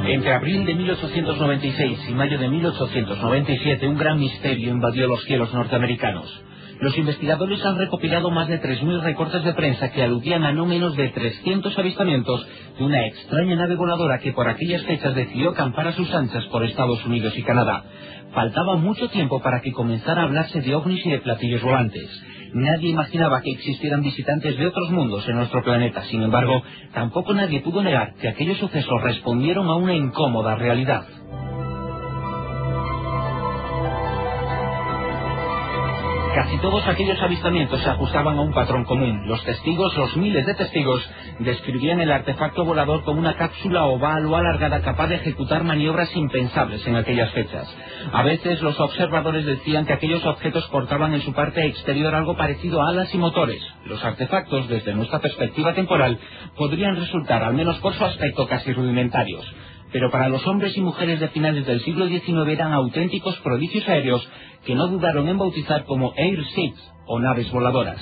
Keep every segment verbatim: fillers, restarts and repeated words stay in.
Entre abril de mil ochocientos noventa y seis y mayo de mil ochocientos noventa y siete, un gran misterio invadió los cielos norteamericanos. Los investigadores han recopilado más de tres mil recortes de prensa que aludían a no menos de trescientos avistamientos de una extraña nave voladora que por aquellas fechas decidió acampar a sus anchas por Estados Unidos y Canadá. Faltaba mucho tiempo para que comenzara a hablarse de ovnis y de platillos volantes. Nadie imaginaba que existieran visitantes de otros mundos en nuestro planeta. Sin embargo, tampoco nadie pudo negar que aquellos sucesos respondieron a una incómoda realidad. Casi todos aquellos avistamientos se ajustaban a un patrón común. Los testigos, los miles de testigos, describían el artefacto volador como una cápsula oval o alargada capaz de ejecutar maniobras impensables en aquellas fechas. A veces los observadores decían que aquellos objetos portaban en su parte exterior algo parecido a alas y motores. Los artefactos, desde nuestra perspectiva temporal, podrían resultar, al menos por su aspecto, casi rudimentarios. Pero para los hombres y mujeres de finales del siglo diecinueve eran auténticos prodigios aéreos que no dudaron en bautizar como airships o naves voladoras.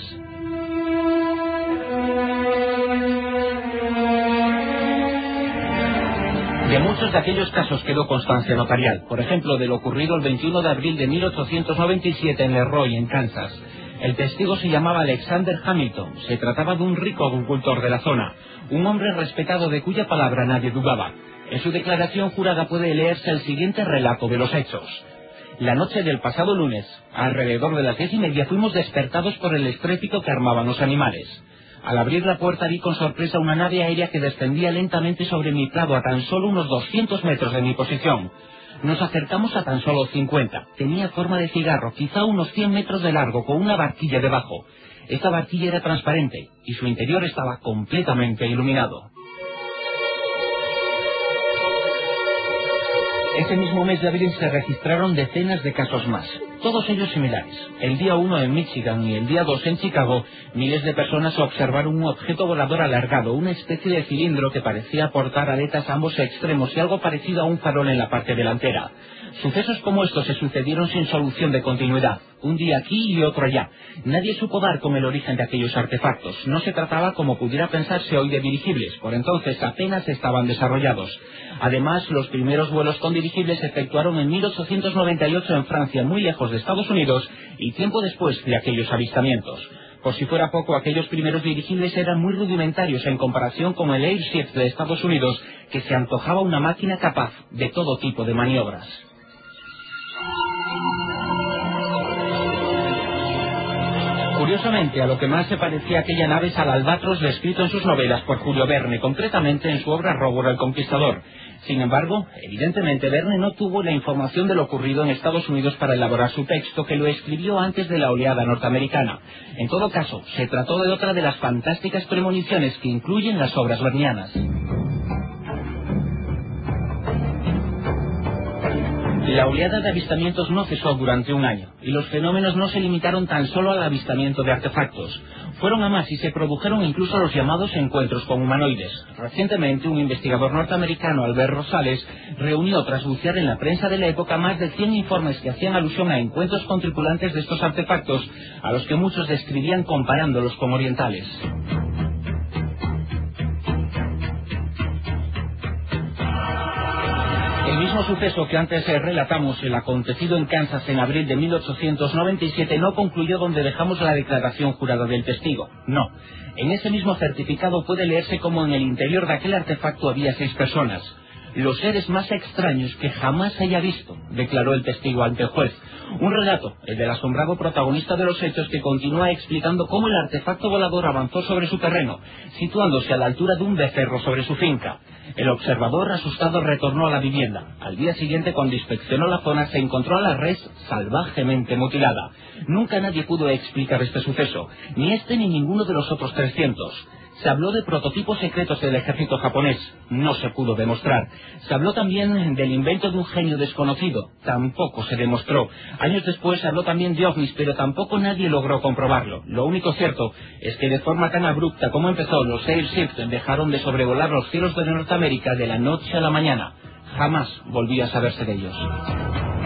De muchos de aquellos casos quedó constancia notarial, por ejemplo, de lo ocurrido el veintiuno de abril de mil ochocientos noventa y siete en Leroy, en Kansas. El testigo se llamaba Alexander Hamilton. Se trataba de un rico agricultor de la zona, un hombre respetado de cuya palabra nadie dudaba. En su declaración jurada puede leerse el siguiente relato de los hechos. La noche del pasado lunes, alrededor de las diez y media, fuimos despertados por el estrépito que armaban los animales. Al abrir la puerta vi con sorpresa una nave aérea que descendía lentamente sobre mi prado a tan solo unos doscientos metros de mi posición. Nos acercamos a tan solo cincuenta. Tenía forma de cigarro, quizá unos cien metros de largo, con una barquilla debajo. Esta barquilla era transparente y su interior estaba completamente iluminado. Ese mismo mes de abril se registraron decenas de casos más, todos ellos similares. El día uno en Michigan y el día dos en Chicago, miles de personas observaron un objeto volador alargado, una especie de cilindro que parecía portar aletas a ambos extremos y algo parecido a un farol en la parte delantera. Sucesos como estos se sucedieron sin solución de continuidad, un día aquí y otro allá. Nadie supo dar con el origen de aquellos artefactos. No se trataba, como pudiera pensarse hoy, de dirigibles, por entonces apenas estaban desarrollados. Además, los primeros vuelos con dirigibles se efectuaron en mil ochocientos noventa y ocho en Francia, muy lejos de Estados Unidos, y tiempo después de aquellos avistamientos. Por si fuera poco, aquellos primeros dirigibles eran muy rudimentarios en comparación con el Airship de Estados Unidos, que se antojaba una máquina capaz de todo tipo de maniobras. Curiosamente, a lo que más se parecía aquella nave es al albatros descrito en sus novelas por Julio Verne, concretamente en su obra Rómulo el Conquistador. Sin embargo, evidentemente Verne no tuvo la información de lo ocurrido en Estados Unidos para elaborar su texto, que lo escribió antes de la oleada norteamericana. En todo caso, se trató de otra de las fantásticas premoniciones que incluyen las obras vernianas. La oleada de avistamientos no cesó durante un año, y los fenómenos no se limitaron tan solo al avistamiento de artefactos. Fueron a más y se produjeron incluso los llamados encuentros con humanoides. Recientemente, un investigador norteamericano, Albert Rosales, reunió tras bucear en la prensa de la época más de cien informes que hacían alusión a encuentros con tripulantes de estos artefactos, a los que muchos describían comparándolos con orientales. El mismo suceso que antes relatamos, el acontecido en Kansas en abril de mil ochocientos noventa y siete, no concluyó donde dejamos la declaración jurada del testigo. No. En ese mismo certificado puede leerse como en el interior de aquel artefacto había seis personas. Los seres más extraños que jamás haya visto, declaró el testigo ante el juez. Un relato, el del asombrado protagonista de los hechos, que continúa explicando cómo el artefacto volador avanzó sobre su terreno, situándose a la altura de un becerro sobre su finca. El observador, asustado, retornó a la vivienda. Al día siguiente, cuando inspeccionó la zona, se encontró a la res salvajemente mutilada. Nunca nadie pudo explicar este suceso, ni este ni ninguno de los otros trescientos. Se habló de prototipos secretos del ejército japonés. No se pudo demostrar. Se habló también del invento de un genio desconocido. Tampoco se demostró. Años después se habló también de ovnis, pero tampoco nadie logró comprobarlo. Lo único cierto es que de forma tan abrupta como empezó, los airships dejaron de sobrevolar los cielos de Norteamérica de la noche a la mañana. Jamás volvió a saberse de ellos.